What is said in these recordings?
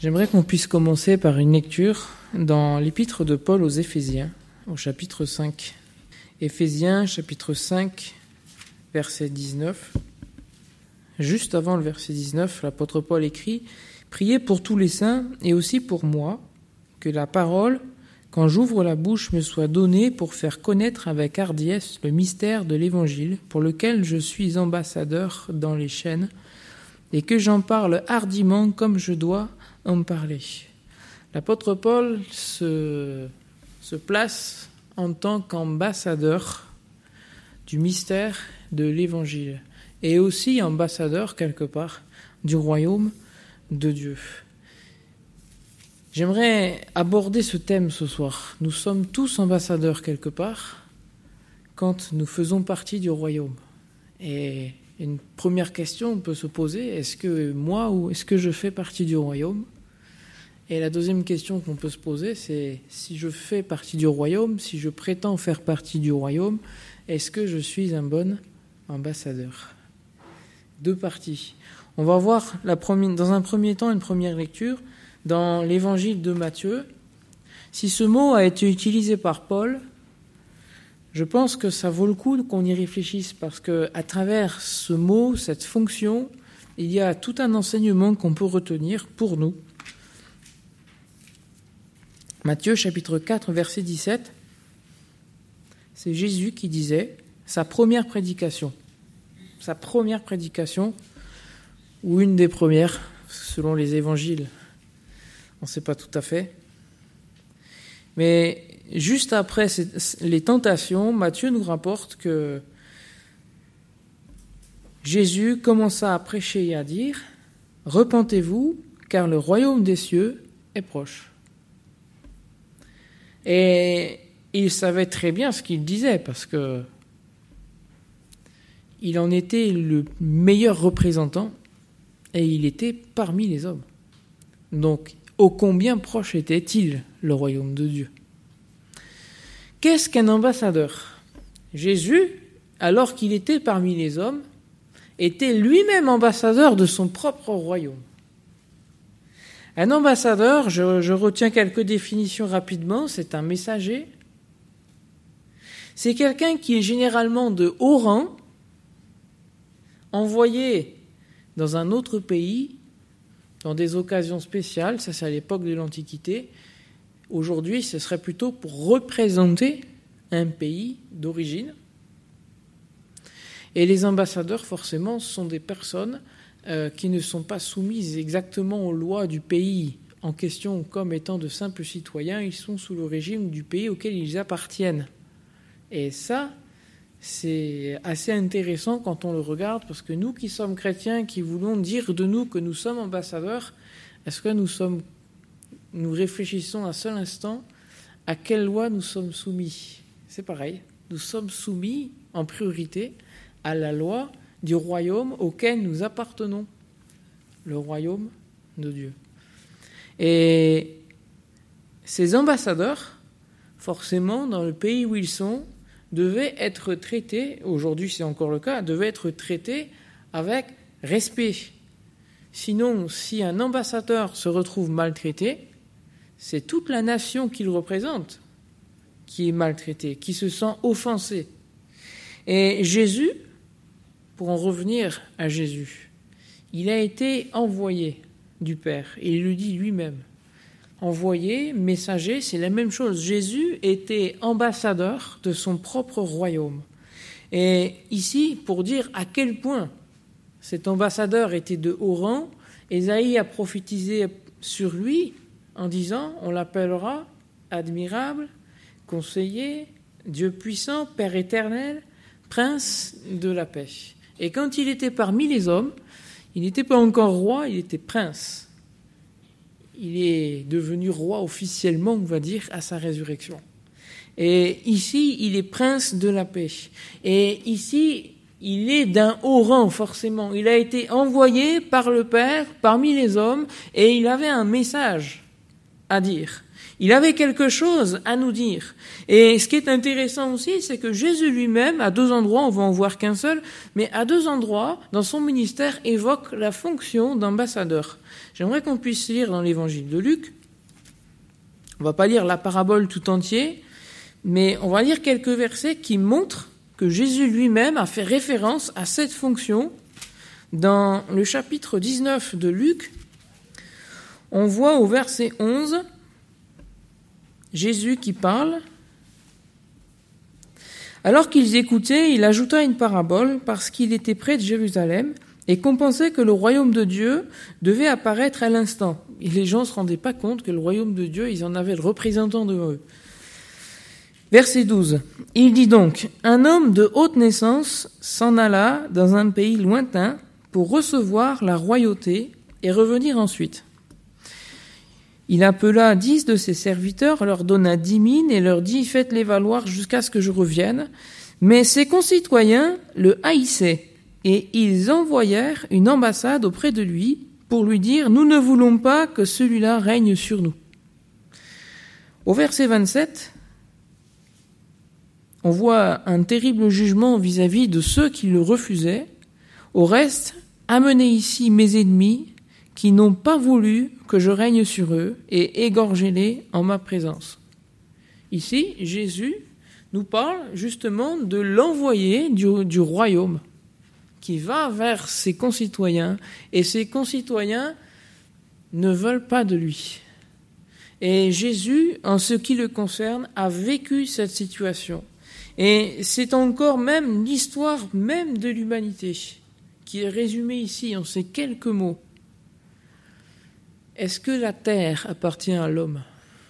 J'aimerais qu'on puisse commencer par une lecture dans l'épître de Paul aux Éphésiens, au chapitre 5. Éphésiens, chapitre 5, verset 19. Juste avant le verset 19, l'apôtre Paul écrit « Priez pour tous les saints et aussi pour moi, que la parole, quand j'ouvre la bouche, me soit donnée pour faire connaître avec hardiesse le mystère de l'Évangile, pour lequel je suis ambassadeur dans les chaînes, et que j'en parle hardiment comme je dois en parler. » L'apôtre Paul se place en tant qu'ambassadeur du mystère de l'Évangile et aussi ambassadeur quelque part du royaume de Dieu. J'aimerais aborder ce thème ce soir. Nous sommes tous ambassadeurs quelque part quand nous faisons partie du royaume. Et une première question peut se poser, est-ce que moi ou est-ce que je fais partie du royaume ? Et la deuxième question qu'on peut se poser, c'est si je fais partie du royaume, si je prétends faire partie du royaume, est-ce que je suis un bon ambassadeur ? Deux parties. On va voir dans un premier temps une première lecture dans l'évangile de Matthieu. Si ce mot a été utilisé par Paul, je pense que ça vaut le coup qu'on y réfléchisse parce qu'à travers ce mot, cette fonction, il y a tout un enseignement qu'on peut retenir pour nous. Matthieu chapitre 4, verset 17, c'est Jésus qui disait sa première prédication, ou une des premières, selon les évangiles, on ne sait pas tout à fait. Mais juste après les tentations, Matthieu nous rapporte que Jésus commença à prêcher et à dire « Repentez-vous, car le royaume des cieux est proche ». Et il savait très bien ce qu'il disait, parce que il en était le meilleur représentant, et il était parmi les hommes. Donc, ô combien proche était-il, le royaume de Dieu ? Qu'est-ce qu'un ambassadeur ? Jésus, alors qu'il était parmi les hommes, était lui-même ambassadeur de son propre royaume. Un ambassadeur, je retiens quelques définitions rapidement, c'est un messager. C'est quelqu'un qui est généralement de haut rang, envoyé dans un autre pays, dans des occasions spéciales, ça c'est à l'époque de l'Antiquité. Aujourd'hui, ce serait plutôt pour représenter un pays d'origine. Et les ambassadeurs, forcément, sont des personnes qui ne sont pas soumises exactement aux lois du pays en question comme étant de simples citoyens, ils sont sous le régime du pays auquel ils appartiennent. Et ça, c'est assez intéressant quand on le regarde, parce que nous qui sommes chrétiens, qui voulons dire de nous que nous sommes ambassadeurs, est-ce que nous réfléchissons un seul instant à quelle loi nous sommes soumis ? C'est pareil, nous sommes soumis en priorité à la loi du royaume auquel nous appartenons, le royaume de Dieu. Et ces ambassadeurs, forcément, dans le pays où ils sont, devaient être traités, aujourd'hui c'est encore le cas, devaient être traités avec respect. Sinon, si un ambassadeur se retrouve maltraité, c'est toute la nation qu'il représente qui est maltraitée, qui se sent offensée. Et Jésus, pour en revenir à Jésus, il a été envoyé du Père, et il le dit lui-même. Envoyé, messager, c'est la même chose. Jésus était ambassadeur de son propre royaume. Et ici, pour dire à quel point cet ambassadeur était de haut rang, Ésaïe a prophétisé sur lui en disant « On l'appellera admirable, conseiller, Dieu puissant, Père éternel, prince de la paix ». Et quand il était parmi les hommes, il n'était pas encore roi, il était prince. Il est devenu roi officiellement, on va dire, à sa résurrection. Et ici, il est prince de la paix. Et ici, il est d'un haut rang, forcément. Il a été envoyé par le Père, parmi les hommes, et il avait un message à dire. Il avait quelque chose à nous dire. Et ce qui est intéressant aussi, c'est que Jésus lui-même, à 2 endroits, on va en voir qu'un seul, mais à 2 endroits, dans son ministère, évoque la fonction d'ambassadeur. J'aimerais qu'on puisse lire dans l'évangile de Luc. On ne va pas lire la parabole tout entière, mais on va lire quelques versets qui montrent que Jésus lui-même a fait référence à cette fonction. Dans le chapitre 19 de Luc, on voit au verset 11, Jésus qui parle. Alors qu'ils écoutaient, il ajouta une parabole parce qu'il était près de Jérusalem et qu'on pensait que le royaume de Dieu devait apparaître à l'instant. Et les gens ne se rendaient pas compte que le royaume de Dieu, ils en avaient le représentant devant eux. Verset 12. Il dit donc, un homme de haute naissance s'en alla dans un pays lointain pour recevoir la royauté et revenir ensuite. Il appela 10 de ses serviteurs, leur donna 10 000 et leur dit « Faites-les valoir jusqu'à ce que je revienne ». Mais ses concitoyens le haïssaient et ils envoyèrent une ambassade auprès de lui pour lui dire « Nous ne voulons pas que celui-là règne sur nous ». Au verset 27, on voit un terrible jugement vis-à-vis de ceux qui le refusaient. Au reste, amenez ici mes ennemis qui n'ont pas voulu que je règne sur eux, et égorgez-les en ma présence. Ici, Jésus nous parle justement de l'envoyé du royaume, qui va vers ses concitoyens, et ses concitoyens ne veulent pas de lui. Et Jésus, en ce qui le concerne, a vécu cette situation. Et c'est encore même l'histoire même de l'humanité, qui est résumée ici en ces quelques mots. Est-ce que la terre appartient à l'homme ?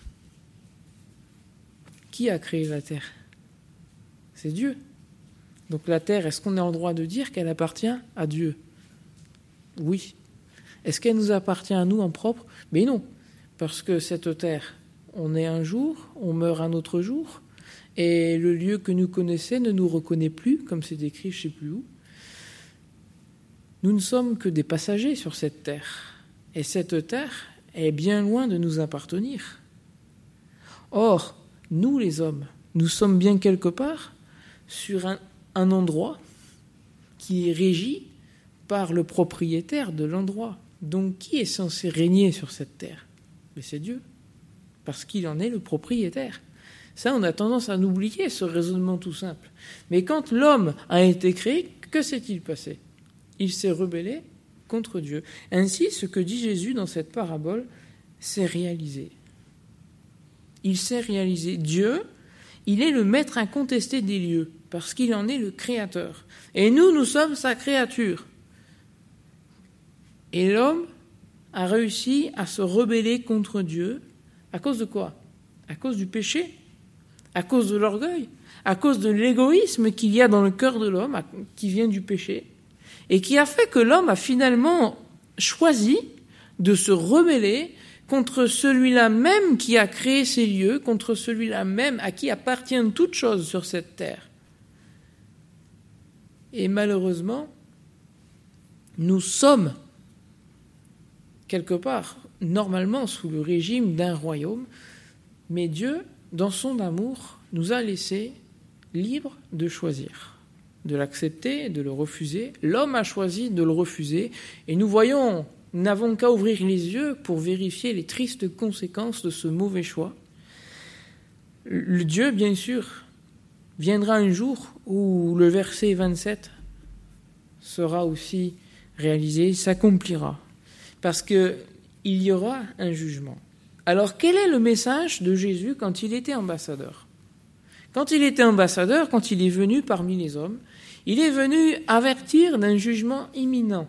Qui a créé la terre ? C'est Dieu. Donc la terre, est-ce qu'on a le droit de dire qu'elle appartient à Dieu ? Oui. Est-ce qu'elle nous appartient à nous en propre ? Mais non, parce que cette terre, on est un jour, on meurt un autre jour, et le lieu que nous connaissons ne nous reconnaît plus, comme c'est écrit je ne sais plus où. Nous ne sommes que des passagers sur cette terre. Et cette terre est bien loin de nous appartenir. Or, nous les hommes, nous sommes bien quelque part sur un endroit qui est régi par le propriétaire de l'endroit. Donc, qui est censé régner sur cette terre ? Mais c'est Dieu, parce qu'il en est le propriétaire. Ça, on a tendance à l'oublier, ce raisonnement tout simple. Mais quand l'homme a été créé, que s'est-il passé ? Il s'est rebellé contre Dieu. Ainsi, ce que dit Jésus dans cette parabole s'est réalisé. Il s'est réalisé. Dieu, il est le maître incontesté des lieux, parce qu'il en est le créateur. Et nous sommes sa créature. Et l'homme a réussi à se rebeller contre Dieu. À cause de quoi ? À cause du péché ? À cause de l'orgueil ? À cause de l'égoïsme qu'il y a dans le cœur de l'homme, qui vient du péché ? Et qui a fait que l'homme a finalement choisi de se rebeller contre celui-là même qui a créé ces lieux, contre celui-là même à qui appartiennent toutes choses sur cette terre. Et malheureusement, nous sommes, quelque part, normalement sous le régime d'un royaume, mais Dieu, dans son amour, nous a laissés libres de choisir. De l'accepter, de le refuser. L'homme a choisi de le refuser. Et nous n'avons qu'à ouvrir les yeux pour vérifier les tristes conséquences de ce mauvais choix. Le Dieu, bien sûr, viendra un jour où le verset 27 sera aussi réalisé, s'accomplira. Parce qu'il y aura un jugement. Alors, quel est le message de Jésus quand il était ambassadeur ? Quand il était ambassadeur, quand il est venu parmi les hommes, il est venu avertir d'un jugement imminent.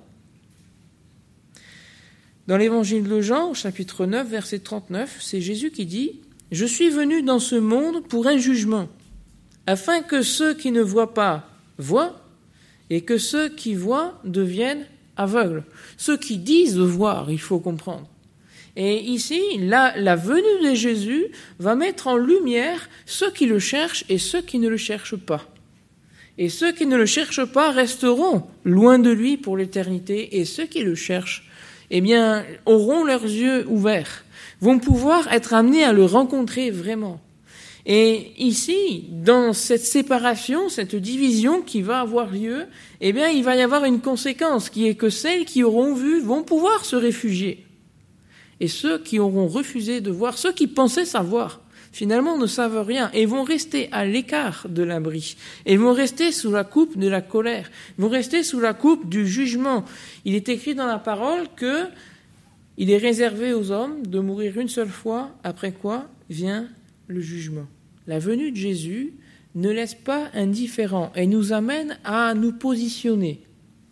Dans l'évangile de Jean, au chapitre 9, verset 39, c'est Jésus qui dit « Je suis venu dans ce monde pour un jugement, afin que ceux qui ne voient pas voient, et que ceux qui voient deviennent aveugles. » Ceux qui disent voir, il faut comprendre. Et ici, la venue de Jésus va mettre en lumière ceux qui le cherchent et ceux qui ne le cherchent pas. Et ceux qui ne le cherchent pas resteront loin de lui pour l'éternité, et ceux qui le cherchent, auront leurs yeux ouverts, vont pouvoir être amenés à le rencontrer vraiment. Et ici, dans cette séparation, cette division qui va avoir lieu, eh bien, il va y avoir une conséquence qui est que celles qui auront vu vont pouvoir se réfugier. Et ceux qui auront refusé de voir, ceux qui pensaient savoir, finalement ne savent rien et vont rester à l'écart de l'abri. Et vont rester sous la coupe de la colère, vont rester sous la coupe du jugement. Il est écrit dans la parole que il est réservé aux hommes de mourir une seule fois, après quoi vient le jugement. La venue de Jésus ne laisse pas indifférents et nous amène à nous positionner.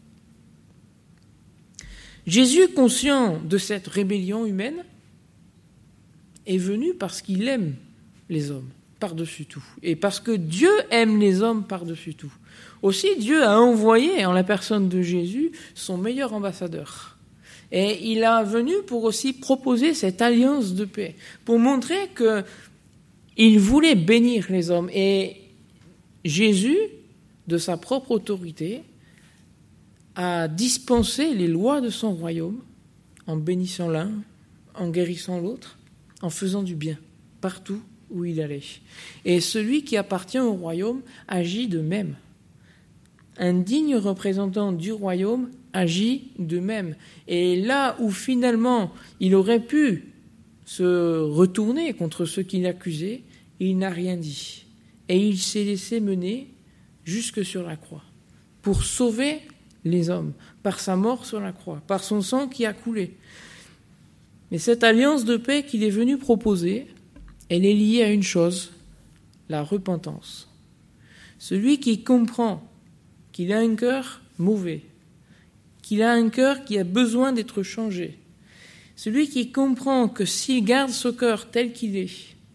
Jésus, conscient de cette rébellion humaine, est venu parce qu'il aime les hommes par-dessus tout et parce que Dieu aime les hommes par-dessus tout. Aussi, Dieu a envoyé en la personne de Jésus son meilleur ambassadeur. Et il est venu pour aussi proposer cette alliance de paix, pour montrer qu'il voulait bénir les hommes. Et Jésus, de sa propre autorité, a dispensé les lois de son royaume en bénissant l'un, en guérissant l'autre, en faisant du bien partout où il allait. Et celui qui appartient au royaume agit de même. Un digne représentant du royaume agit de même. Et là où finalement il aurait pu se retourner contre ceux qui l'accusaient, il n'a rien dit. Et il s'est laissé mener jusque sur la croix pour sauver les hommes, par sa mort sur la croix, par son sang qui a coulé. Mais cette alliance de paix qu'il est venu proposer, elle est liée à une chose, la repentance. Celui qui comprend qu'il a un cœur mauvais, qu'il a un cœur qui a besoin d'être changé, celui qui comprend que s'il garde ce cœur tel qu'il est,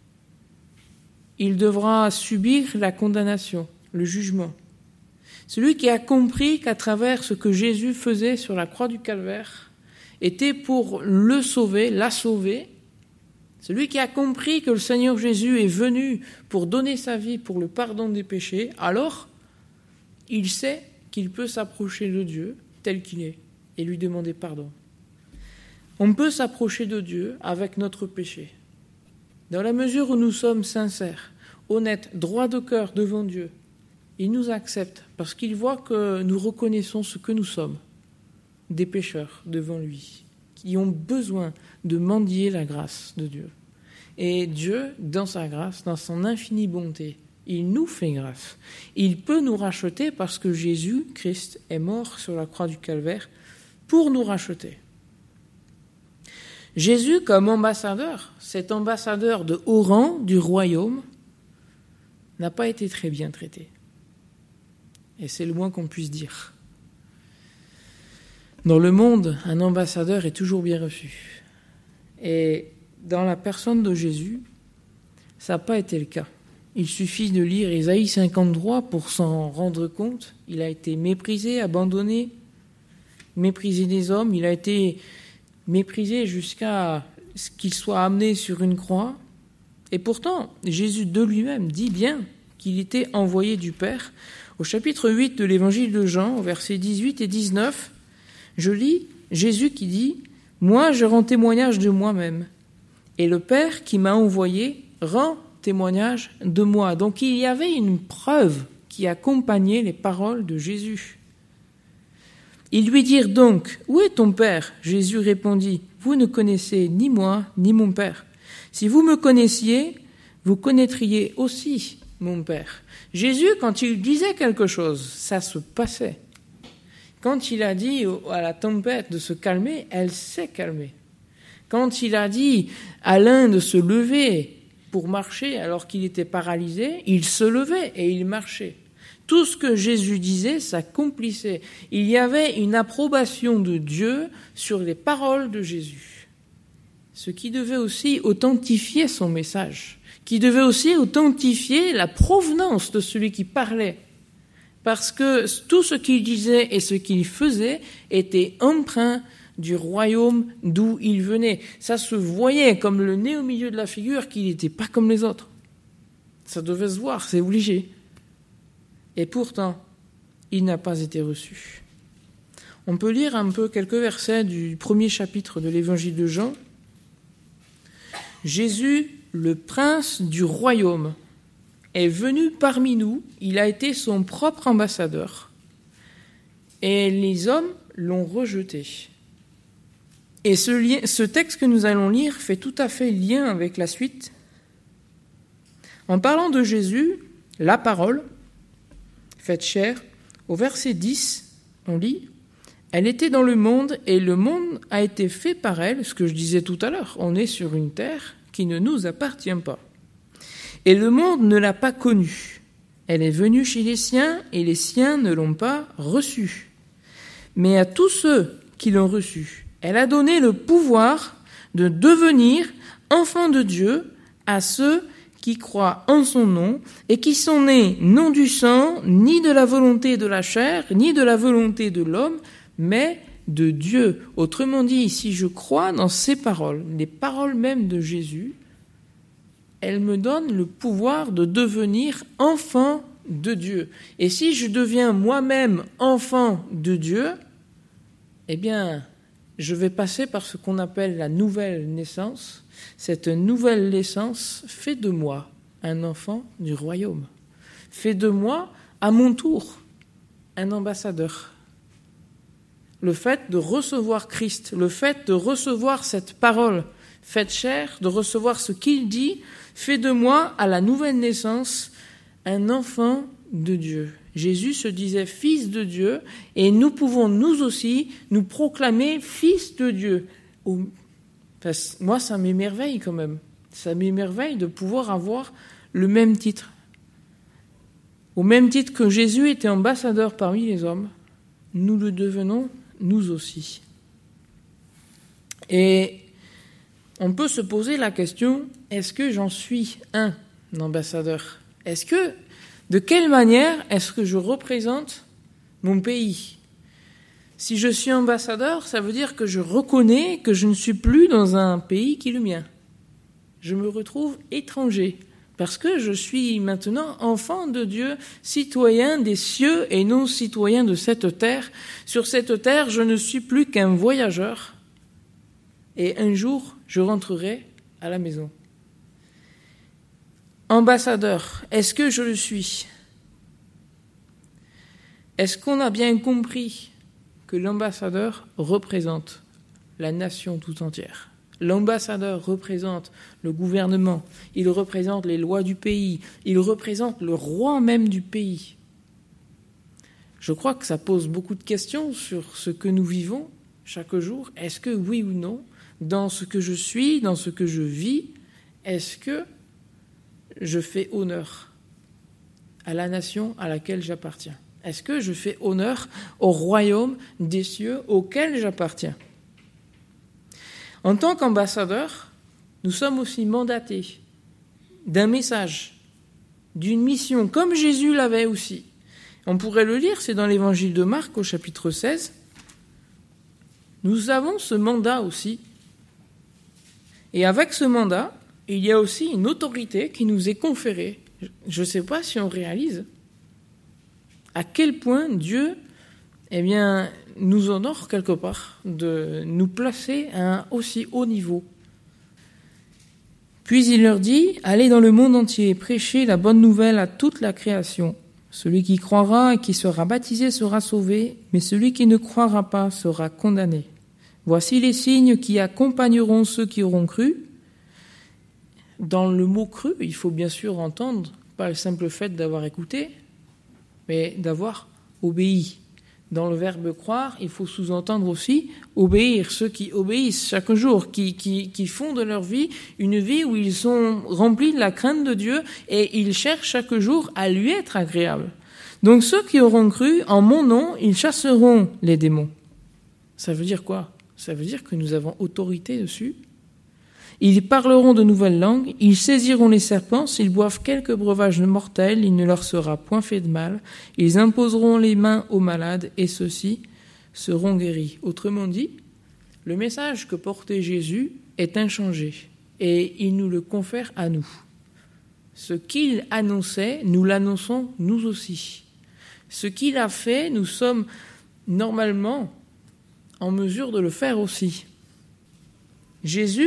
il devra subir la condamnation, le jugement. Celui qui a compris qu'à travers ce que Jésus faisait sur la croix du Calvaire était pour le sauver, la sauver. Celui qui a compris que le Seigneur Jésus est venu pour donner sa vie pour le pardon des péchés, alors il sait qu'il peut s'approcher de Dieu tel qu'il est et lui demander pardon. On peut s'approcher de Dieu avec notre péché. Dans la mesure où nous sommes sincères, honnêtes, droits de cœur devant Dieu, il nous accepte parce qu'il voit que nous reconnaissons ce que nous sommes, des pécheurs devant lui, qui ont besoin de mendier la grâce de Dieu. Et Dieu, dans sa grâce, dans son infinie bonté, il nous fait grâce. Il peut nous racheter parce que Jésus-Christ est mort sur la croix du Calvaire pour nous racheter. Jésus, comme ambassadeur, cet ambassadeur de haut rang du royaume, n'a pas été très bien traité. Et c'est le moins qu'on puisse dire. Dans le monde, un ambassadeur est toujours bien reçu. Et dans la personne de Jésus, ça n'a pas été le cas. Il suffit de lire Ésaïe 53 pour s'en rendre compte. Il a été méprisé, abandonné, méprisé des hommes. Il a été méprisé jusqu'à ce qu'il soit amené sur une croix. Et pourtant, Jésus de lui-même dit bien qu'il était envoyé du Père. Au chapitre 8 de l'évangile de Jean, au versets 18 et 19, je lis Jésus qui dit « Moi, je rends témoignage de moi-même, et le Père qui m'a envoyé rend témoignage de moi. » Donc il y avait une preuve qui accompagnait les paroles de Jésus. Ils lui dirent donc « Où est ton Père ?» Jésus répondit « Vous ne connaissez ni moi, ni mon Père. Si vous me connaissiez, vous connaîtriez aussi mon Père. » Jésus, quand il disait quelque chose, ça se passait. Quand il a dit à la tempête de se calmer, elle s'est calmée. Quand il a dit à l'un de se lever pour marcher alors qu'il était paralysé, il se levait et il marchait. Tout ce que Jésus disait s'accomplissait. Il y avait une approbation de Dieu sur les paroles de Jésus, ce qui devait aussi authentifier son message, qui devait aussi authentifier la provenance de celui qui parlait, parce que tout ce qu'il disait et ce qu'il faisait était empreint du royaume d'où il venait. Ça se voyait comme le nez au milieu de la figure qu'il n'était pas comme les autres. Ça devait se voir, c'est obligé. Et pourtant, il n'a pas été reçu. On peut lire un peu quelques versets du premier chapitre de l'évangile de Jean. Jésus, le prince du royaume, est venu parmi nous, il a été son propre ambassadeur, et les hommes l'ont rejeté. Et ce texte que nous allons lire fait tout à fait lien avec la suite. En parlant de Jésus, la parole, faite chair, au verset 10, on lit « Elle était dans le monde et le monde a été fait par elle », ce que je disais tout à l'heure, on est sur une terre qui ne nous appartient pas. « Et le monde ne l'a pas connue. Elle est venue chez les siens et les siens ne l'ont pas reçue. Mais à tous ceux qui l'ont reçue, elle a donné le pouvoir de devenir enfants de Dieu à ceux qui croient en son nom et qui sont nés non du sang, ni de la volonté de la chair, ni de la volonté de l'homme, mais de Dieu. » Autrement dit, si je crois dans ces paroles, les paroles même de Jésus, elles me donnent le pouvoir de devenir enfant de Dieu. Et si je deviens moi-même enfant de Dieu, eh bien, je vais passer par ce qu'on appelle la nouvelle naissance. Cette nouvelle naissance fait de moi un enfant du royaume, fait de moi, à mon tour, un ambassadeur. Le fait de recevoir Christ, le fait de recevoir cette parole faite chair, de recevoir ce qu'il dit, fait de moi, à la nouvelle naissance, un enfant de Dieu. Jésus se disait fils de Dieu, et nous pouvons nous aussi nous proclamer fils de Dieu. Moi, ça m'émerveille quand même. Ça m'émerveille de pouvoir avoir le même titre. Au même titre que Jésus était ambassadeur parmi les hommes, nous le devenons nous aussi. Et on peut se poser la question, est-ce que j'en suis un ambassadeur ? De quelle manière est-ce que je représente mon pays ? Si je suis ambassadeur, ça veut dire que je reconnais que je ne suis plus dans un pays qui est le mien. Je me retrouve étranger, parce que je suis maintenant enfant de Dieu, citoyen des cieux et non citoyen de cette terre. Sur cette terre, je ne suis plus qu'un voyageur, et un jour, je rentrerai à la maison. Ambassadeur, est-ce que je le suis ? Est-ce qu'on a bien compris que l'ambassadeur représente la nation tout entière ? L'ambassadeur représente le gouvernement, il représente les lois du pays, il représente le roi même du pays. Je crois que ça pose beaucoup de questions sur ce que nous vivons chaque jour. Est-ce que oui ou non, dans ce que je suis, dans ce que je vis, est-ce que je fais honneur à la nation à laquelle j'appartiens ? Est-ce que je fais honneur au royaume des cieux auquel j'appartiens ? En tant qu'ambassadeur, nous sommes aussi mandatés d'un message, d'une mission, comme Jésus l'avait aussi. On pourrait le lire, c'est dans l'évangile de Marc au chapitre 16. Nous avons ce mandat aussi. Et avec ce mandat, il y a aussi une autorité qui nous est conférée. Je ne sais pas si on réalise à quel point Dieu, nous honore quelque part de nous placer à un aussi haut niveau. Puis il leur dit, allez dans le monde entier, prêchez la bonne nouvelle à toute la création. Celui qui croira et qui sera baptisé sera sauvé, mais celui qui ne croira pas sera condamné. Voici les signes qui accompagneront ceux qui auront cru. Dans le mot cru, il faut bien sûr entendre, pas le simple fait d'avoir écouté, mais d'avoir obéi. Dans le verbe croire, il faut sous-entendre aussi obéir. Ceux qui obéissent chaque jour, qui font de leur vie une vie où ils sont remplis de la crainte de Dieu et ils cherchent chaque jour à lui être agréables. Donc ceux qui auront cru, en mon nom, ils chasseront les démons. Ça veut dire quoi ? Ça veut dire que nous avons autorité dessus. Ils parleront de nouvelles langues, ils saisiront les serpents, s'ils boivent quelques breuvages mortels, il ne leur sera point fait de mal. Ils imposeront les mains aux malades et ceux-ci seront guéris. Autrement dit, le message que portait Jésus est inchangé et il nous le confère à nous. Ce qu'il annonçait, nous l'annonçons nous aussi. Ce qu'il a fait, nous sommes normalement en mesure de le faire aussi. Jésus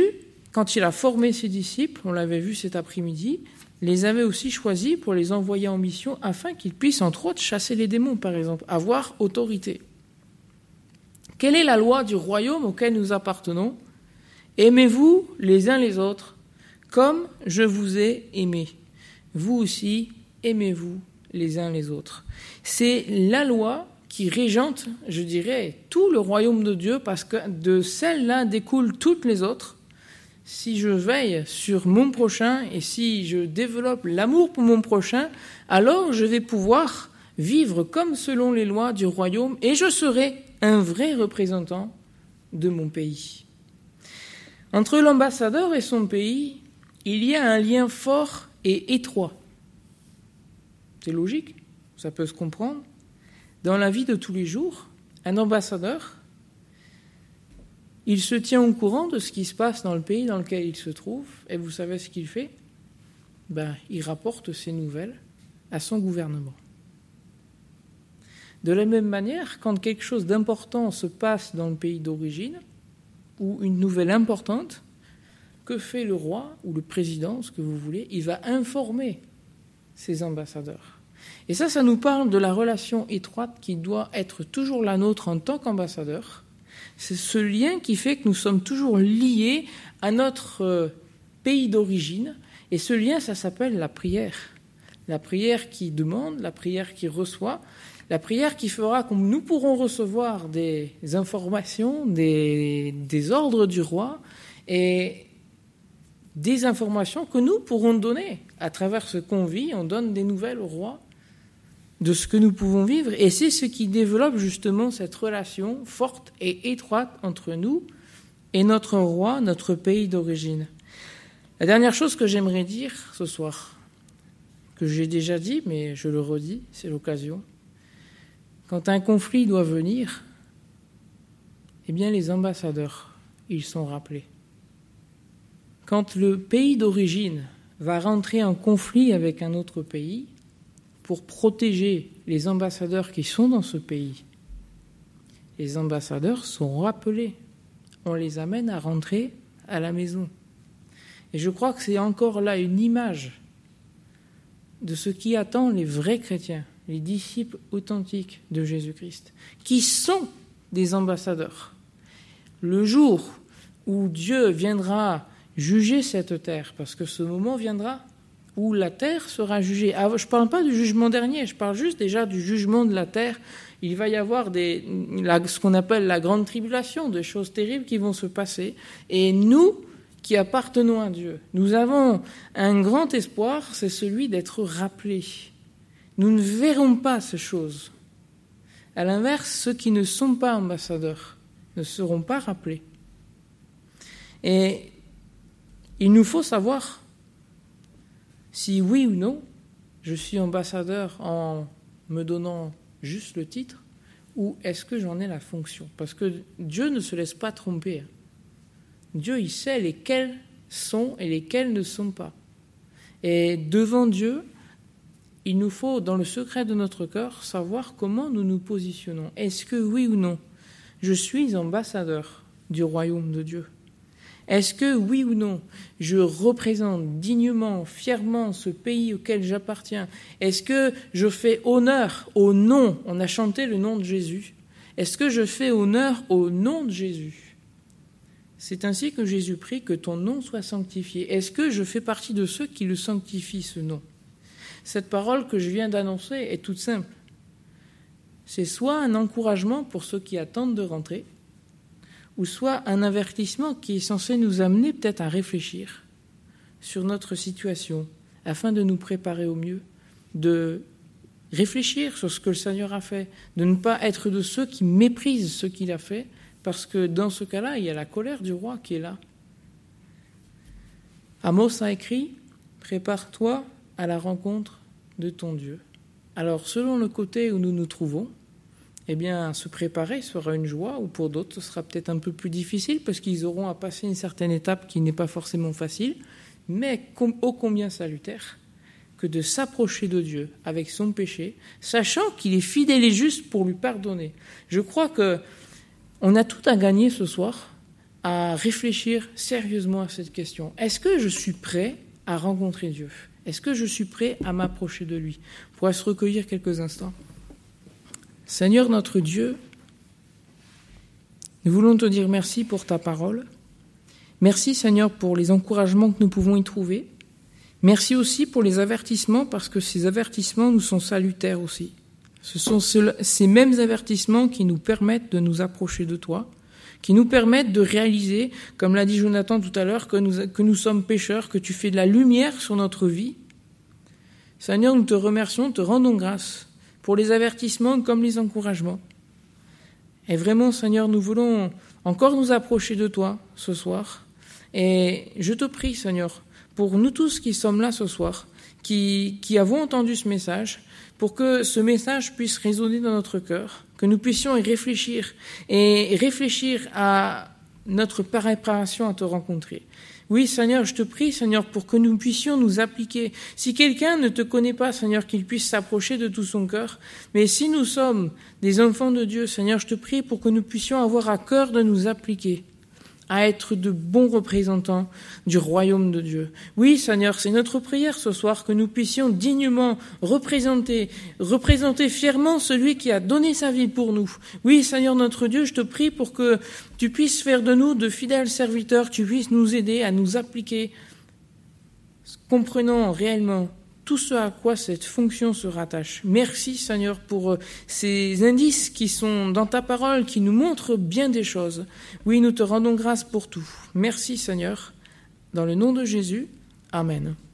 quand il a formé ses disciples, on l'avait vu cet après-midi, les avait aussi choisis pour les envoyer en mission afin qu'ils puissent, entre autres, chasser les démons, par exemple, avoir autorité. Quelle est la loi du royaume auquel nous appartenons ? Aimez-vous les uns les autres comme je vous ai aimé. Vous aussi, aimez-vous les uns les autres. C'est la loi qui régente, je dirais, tout le royaume de Dieu, parce que de celle-là découlent toutes les autres. Si je veille sur mon prochain et si je développe l'amour pour mon prochain, alors je vais pouvoir vivre comme selon les lois du royaume et je serai un vrai représentant de mon pays. Entre l'ambassadeur et son pays, il y a un lien fort et étroit. C'est logique, ça peut se comprendre. Dans la vie de tous les jours, un ambassadeur, il se tient au courant de ce qui se passe dans le pays dans lequel il se trouve, et vous savez ce qu'il fait ? Il rapporte ces nouvelles à son gouvernement. De la même manière, quand quelque chose d'important se passe dans le pays d'origine, ou une nouvelle importante, que fait le roi ou le président, ce que vous voulez ? Il va informer ses ambassadeurs. Et ça nous parle de la relation étroite qui doit être toujours la nôtre en tant qu'ambassadeur. C'est ce lien qui fait que nous sommes toujours liés à notre pays d'origine. Et ce lien, ça s'appelle la prière. La prière qui demande, la prière qui reçoit, la prière qui fera que nous pourrons recevoir des informations, des ordres du roi et des informations que nous pourrons donner. À travers ce qu'on vit, on donne des nouvelles au roi de ce que nous pouvons vivre. Et c'est ce qui développe justement cette relation forte et étroite entre nous et notre roi, notre pays d'origine. La dernière chose que j'aimerais dire ce soir, que j'ai déjà dit, mais je le redis, c'est l'occasion. Quand un conflit doit venir, eh bien les ambassadeurs, ils sont rappelés. Quand le pays d'origine va rentrer en conflit avec un autre pays, pour protéger les ambassadeurs qui sont dans ce pays, les ambassadeurs sont rappelés. On les amène à rentrer à la maison. Et je crois que c'est encore là une image de ce qui attend les vrais chrétiens, les disciples authentiques de Jésus-Christ, qui sont des ambassadeurs. Le jour où Dieu viendra juger cette terre, parce que ce moment viendra où la terre sera jugée. Je ne parle pas du jugement dernier, je parle juste déjà du jugement de la terre. Il va y avoir ce qu'on appelle la grande tribulation, des choses terribles qui vont se passer. Et nous, qui appartenons à Dieu, nous avons un grand espoir, c'est celui d'être rappelés. Nous ne verrons pas ces choses. À l'inverse, ceux qui ne sont pas ambassadeurs ne seront pas rappelés. Et il nous faut savoir si oui ou non, je suis ambassadeur en me donnant juste le titre, ou est-ce que j'en ai la fonction ? Parce que Dieu ne se laisse pas tromper. Dieu, il sait lesquels sont et lesquels ne sont pas. Et devant Dieu, il nous faut, dans le secret de notre cœur, savoir comment nous nous positionnons. Est-ce que oui ou non, je suis ambassadeur du royaume de Dieu ? Est-ce que, oui ou non, je représente dignement, fièrement ce pays auquel j'appartiens ? Est-ce que je fais honneur au nom ? On a chanté le nom de Jésus. Est-ce que je fais honneur au nom de Jésus ? C'est ainsi que Jésus prie que ton nom soit sanctifié. Est-ce que je fais partie de ceux qui le sanctifient, ce nom ? Cette parole que je viens d'annoncer est toute simple. C'est soit un encouragement pour ceux qui attendent de rentrer, ou soit un avertissement qui est censé nous amener peut-être à réfléchir sur notre situation, afin de nous préparer au mieux, de réfléchir sur ce que le Seigneur a fait, de ne pas être de ceux qui méprisent ce qu'il a fait, parce que dans ce cas-là, il y a la colère du roi qui est là. Amos a écrit « Prépare-toi à la rencontre de ton Dieu ». Alors, selon le côté où nous nous trouvons, eh bien, se préparer sera une joie, ou pour d'autres, ce sera peut-être un peu plus difficile, parce qu'ils auront à passer une certaine étape qui n'est pas forcément facile, mais ô combien salutaire que de s'approcher de Dieu avec son péché, sachant qu'il est fidèle et juste pour lui pardonner. Je crois qu'on a tout à gagner ce soir à réfléchir sérieusement à cette question. Est-ce que je suis prêt à rencontrer Dieu ? Est-ce que je suis prêt à m'approcher de lui ? On pourrait se recueillir quelques instants. Seigneur notre Dieu, nous voulons te dire merci pour ta parole. Merci Seigneur pour les encouragements que nous pouvons y trouver. Merci aussi pour les avertissements, parce que ces avertissements nous sont salutaires aussi. Ce sont ces mêmes avertissements qui nous permettent de nous approcher de toi, qui nous permettent de réaliser, comme l'a dit Jonathan tout à l'heure, que nous sommes pécheurs, que tu fais de la lumière sur notre vie. Seigneur, nous te remercions, te rendons grâce pour les avertissements comme les encouragements. Et vraiment, Seigneur, nous voulons encore nous approcher de toi ce soir. Et je te prie, Seigneur, pour nous tous qui sommes là ce soir, qui avons entendu ce message, pour que ce message puisse résonner dans notre cœur, que nous puissions y réfléchir à notre préparation à te rencontrer. Oui, Seigneur, je te prie, Seigneur, pour que nous puissions nous appliquer. Si quelqu'un ne te connaît pas, Seigneur, qu'il puisse s'approcher de tout son cœur. Mais si nous sommes des enfants de Dieu, Seigneur, je te prie pour que nous puissions avoir à cœur de nous appliquer, à être de bons représentants du royaume de Dieu. Oui, Seigneur, c'est notre prière ce soir que nous puissions dignement représenter fièrement celui qui a donné sa vie pour nous. Oui, Seigneur notre Dieu, je te prie pour que tu puisses faire de nous de fidèles serviteurs, tu puisses nous aider à nous appliquer, comprenant réellement tout ce à quoi cette fonction se rattache. Merci, Seigneur, pour ces indices qui sont dans ta parole, qui nous montrent bien des choses. Oui, nous te rendons grâce pour tout. Merci, Seigneur. Dans le nom de Jésus, Amen.